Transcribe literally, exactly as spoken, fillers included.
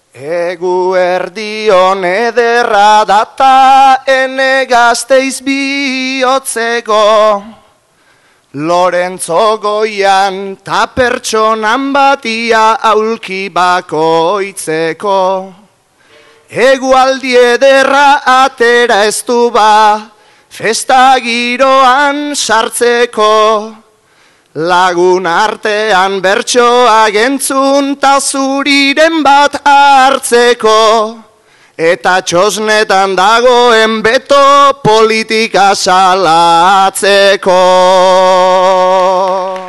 Egu erdion ederra data ene Gasteiz bihotzeko, Lorentzo goian ta pertsonan batia aulki bakoitzeko. Egualdi ederra atera ez du ba, festa giroan sartzeko. Lagun artean bertsoa gentzun ta zuriren bat hartzeko. Eta txosnetan dagoen beto politika salatzeko.